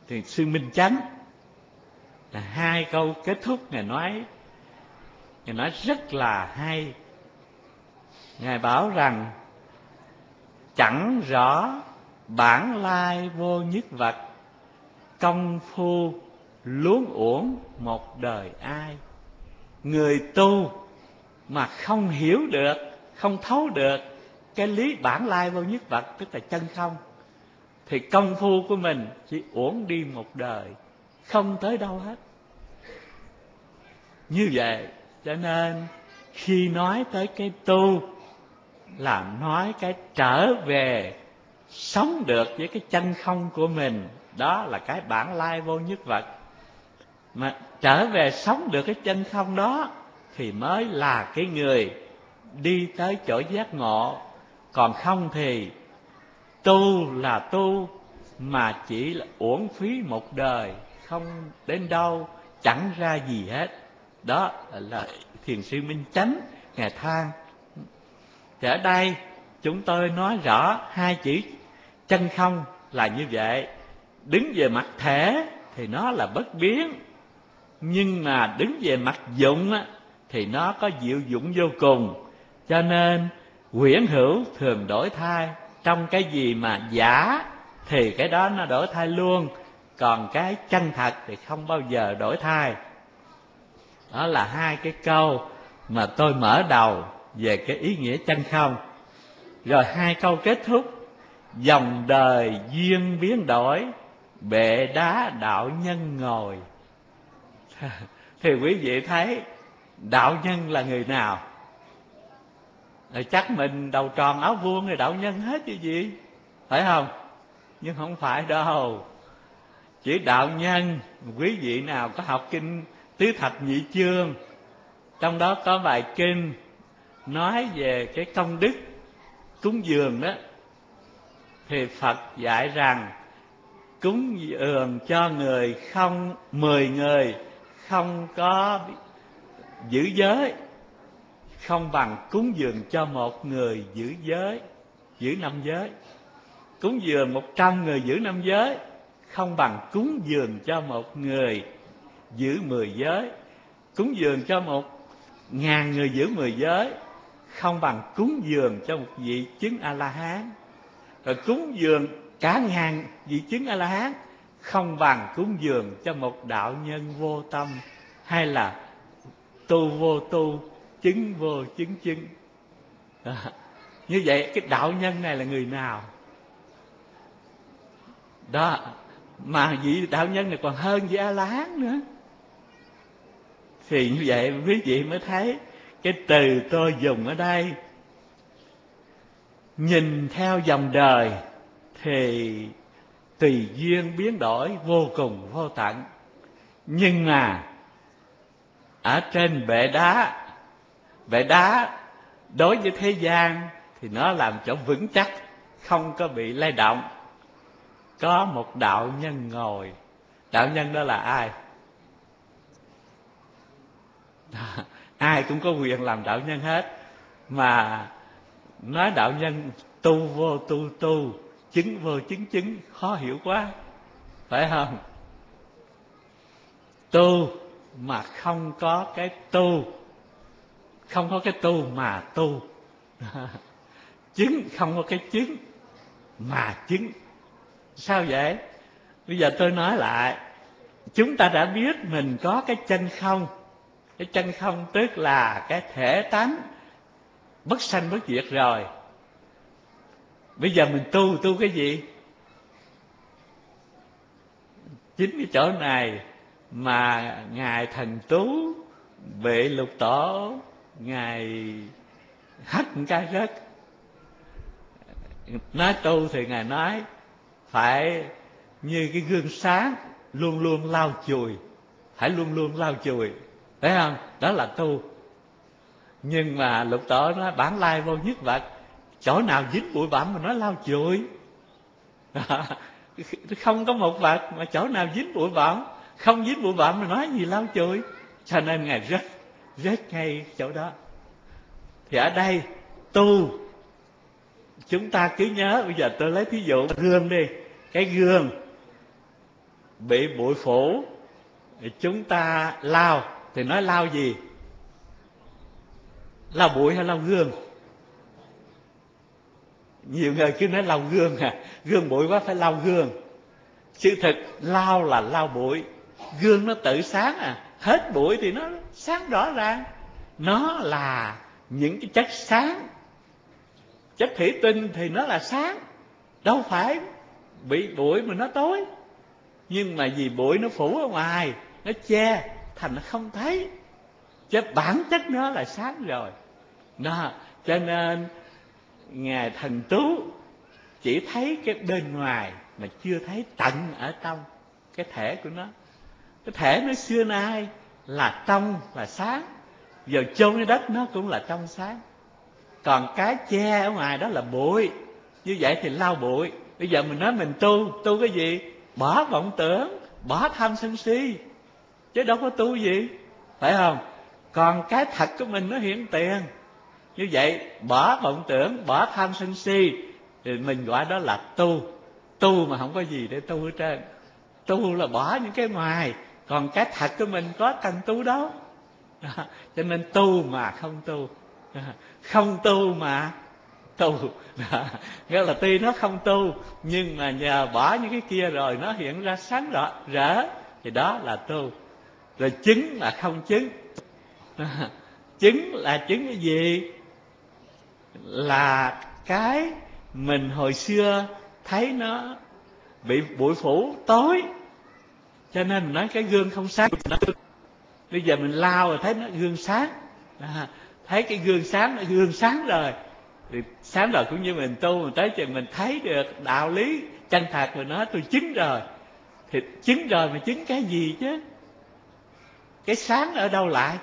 Thiền sư Minh Chánh là hai câu kết thúc Ngài nói rất là hay. Ngài bảo rằng chẳng rõ bản lai vô nhất vật, công phu luống uổng một đời ai. Người tu mà không hiểu được, không thấu được cái lý bản lai vô nhất vật, tức là chân không, thì công phu của mình chỉ uổng đi một đời, không tới đâu hết. Như vậy cho nên khi nói tới cái tu là nói cái trở về sống được với cái chân không của mình, đó là cái bản lai vô nhất vật. Mà trở về sống được cái chân không đó thì mới là cái người đi tới chỗ giác ngộ. Còn không thì tu là tu mà chỉ là uổng phí một đời, không đến đâu, chẳng ra gì hết. Đó là Thiền sư Minh Chánh Ngài than. Thì ở đây chúng tôi nói rõ hai chữ chân không là như vậy. Đứng về mặt thể thì nó là bất biến, nhưng mà đứng về mặt dụng thì nó có diệu dụng vô cùng. Cho nên huyễn hữu thường đổi thay. Trong cái gì mà giả thì cái đó nó đổi thay luôn, còn cái chân thật thì không bao giờ đổi thay. Đó là hai cái câu mà tôi mở đầu về cái ý nghĩa chân không. Rồi hai câu kết thúc: dòng đời duyên biến đổi, bệ đá đạo nhân ngồi. Thì quý vị thấy đạo nhân là người nào? Rồi chắc mình đầu tròn áo vuông thì đạo nhân hết chứ gì, phải không? Nhưng không phải đâu. Chỉ đạo nhân, quý vị nào có học kinh Tứ Thập Nhị Chương, trong đó có bài kinh nói về cái công đức cúng dường đó, thì Phật dạy rằng cúng dường cho người không 10 người không có giữ giới không bằng cúng dường cho một người giữ giới, giữ 5 giới. Cúng dường 100 người giữ 5 giới không bằng cúng dường cho một người giữ 10 giới. Cúng dường cho 1000 người giữ 10 giới không bằng cúng dường cho một vị chứng A-la-hán. Rồi cúng dường cả ngàn vị chứng A-la-hán không bằng cúng dường cho một đạo nhân vô tâm, hay là tu vô tu, chứng vô chứng chứng. Như vậy cái đạo nhân này là người nào? Đó, mà vị đạo nhân này còn hơn vị A-la-hán nữa. Thì như vậy quý vị mới thấy cái từ tôi dùng ở đây, nhìn theo dòng đời thì tùy duyên biến đổi vô cùng vô tận. Nhưng mà ở trên bệ đá đối với thế gian thì nó làm chỗ vững chắc, không có bị lay động. Có một đạo nhân ngồi. Đạo nhân đó là ai? Ai cũng có quyền làm đạo nhân hết. Mà nói đạo nhân tu vô tu tu, chứng vô chứng chứng, khó hiểu quá, phải không? Tu mà không có cái tu, không có cái tu mà tu. Chứng không có cái chứng mà chứng. Sao vậy? Bây giờ tôi nói lại, chúng ta đã biết mình có cái chân không. Cái chân không tức là cái thể tánh bất sanh bất diệt rồi. Bây giờ mình tu cái gì? Chính cái chỗ này mà Ngài Thần Tú Bệ Lục Tổ Ngài hất một cái rớt. Nói tu thì Ngài nói phải như cái gương sáng, luôn luôn lau chùi, phải luôn luôn lau chùi, thấy không? Đó là tu. Nhưng mà Lục Tổ nói bản lai vô nhất vật, chỗ nào dính bụi bặm mà nói lau chùi. Không có một vật mà chỗ nào dính bụi bặm, không dính bụi bặm mà nói gì lau chùi. Cho nên Ngài rất ngay chỗ đó. Thì ở đây tu, chúng ta cứ nhớ, bây giờ tôi lấy thí dụ gương đi. Cái gương bị bụi phủ, thì chúng ta lau, thì nói lau gì? Lau bụi hay lau gương? Nhiều người cứ nói lau gương à, gương bụi quá phải lau gương. Sự thật lau là lau bụi, gương nó tự sáng à, hết bụi thì nó sáng rõ ràng. Nó là những cái chất sáng. Chất thủy tinh thì nó là sáng, đâu phải bị bụi mà nó tối. Nhưng mà vì bụi nó phủ ở ngoài, nó che thành nó không thấy, chứ bản chất nó là sáng rồi. Đó, cho nên Ngài Thần Tú chỉ thấy cái bên ngoài mà chưa thấy tận ở trong cái thể của nó. Cái thể nó xưa nay là trong, là sáng, giờ chôn dưới đất nó cũng là trong sáng. Còn cái che ở ngoài đó là bụi. Như vậy thì lau bụi. Bây giờ mình nói mình tu cái gì? Bỏ vọng tưởng, bỏ tham sân si, chứ đâu có tu gì, phải không? Còn cái thật của mình nó hiện tiền. Như vậy bỏ vọng tưởng, bỏ tham sân si, thì mình gọi đó là tu. Tu mà không có gì để tu hết trơn. Tu là bỏ những cái ngoài, còn cái thật của mình có cần tu đâu. Cho nên tu mà không tu, không tu mà tu. Nghĩa là tuy nó không tu, nhưng mà nhờ bỏ những cái kia rồi nó hiện ra sáng rõ rỡ, thì đó là tu. Rồi chứng là không chứng. Chứng là chứng cái gì? Là cái mình hồi xưa thấy nó bị bụi phủ tối, cho nên mình nói cái gương không sáng. Bây giờ mình lau rồi thấy nó gương sáng, thấy cái gương sáng, gương sáng rồi thì sáng rồi. Cũng như mình tu, mình tới chừng mình thấy được đạo lý chân thật, mình nói tôi chứng rồi. Thì chứng rồi mà chứng cái gì chứ? Cái sáng ở đâu lại?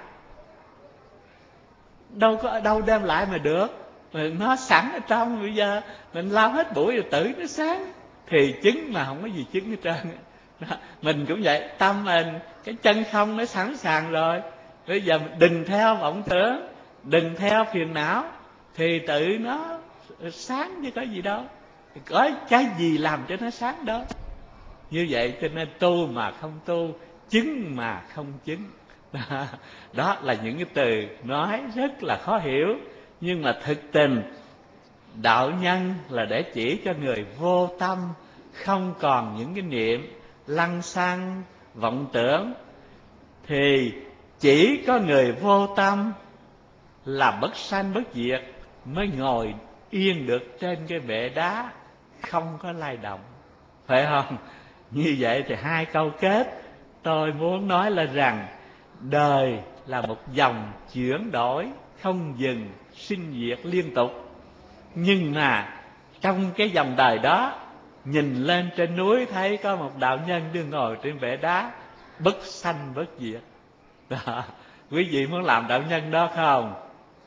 Đâu có ở đâu đem lại mà được. Nó sẵn ở trong, bây giờ mình lau hết bụi rồi tự nó sáng. Thì chứng mà không có gì chứng hết trơn. Mình cũng vậy, tâm mình, cái chân không nó sẵn sàng rồi. Bây giờ mình đừng theo vọng tưởng, đừng theo phiền não, thì tự nó sáng chứ có gì đâu. Có cái gì làm cho nó sáng đó. Như vậy cho nên tu mà không tu, chứng mà không chứng. Đó là những cái từ nói rất là khó hiểu, nhưng mà thực tình đạo nhân là để chỉ cho người vô tâm, không còn những cái niệm lăng xăng vọng tưởng. Thì chỉ có người vô tâm là bất sanh bất diệt mới ngồi yên được trên cái bệ đá không có lay động, phải không? Như vậy thì hai câu kết tôi muốn nói là rằng đời là một dòng chuyển đổi không dừng, sinh diệt liên tục. Nhưng mà trong cái dòng đời đó, nhìn lên trên núi thấy có một đạo nhân đang ngồi trên bệ đá, bất sanh bất diệt. Đó. Quý vị muốn làm đạo nhân đó không?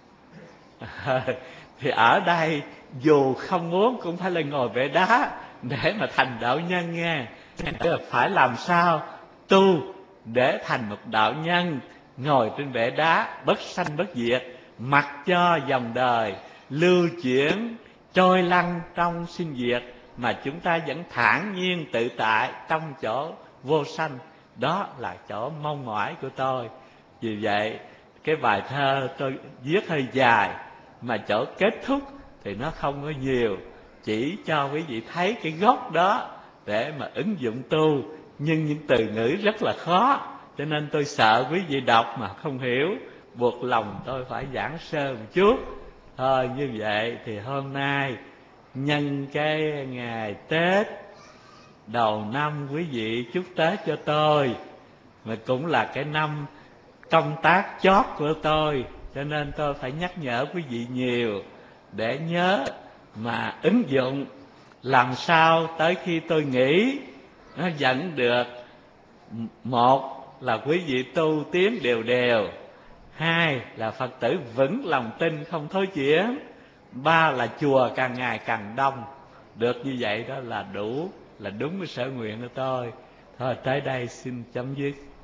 Thì ở đây dù không muốn cũng phải là ngồi bệ đá để mà thành đạo nhân nghe. Phải làm sao tu để thành một đạo nhân ngồi trên bệ đá bất sanh bất diệt, mặc cho dòng đời lưu chuyển trôi lăn trong sinh diệt, mà chúng ta vẫn thản nhiên tự tại trong chỗ vô sanh. Đó là chỗ mong mỏi của tôi. Vì vậy cái bài thơ tôi viết hơi dài, mà chỗ kết thúc thì nó không có nhiều, chỉ cho quý vị thấy cái gốc đó để mà ứng dụng tu. Nhưng những từ ngữ rất là khó, cho nên tôi sợ quý vị đọc mà không hiểu, buộc lòng tôi phải giảng sơ một chút. Thôi như vậy thì hôm nay nhân cái ngày Tết đầu năm, quý vị chúc Tết cho tôi, mà cũng là cái năm công tác chót của tôi, cho nên tôi phải nhắc nhở quý vị nhiều để nhớ mà ứng dụng, làm sao tới khi tôi nghỉ nó vẫn được. Một là quý vị tu tiến đều đều, hai là Phật tử vững lòng tin không thối chuyển, ba là chùa càng ngày càng đông. Được như vậy đó là đủ, là đúng với sở nguyện của tôi. Thôi tới đây xin chấm dứt.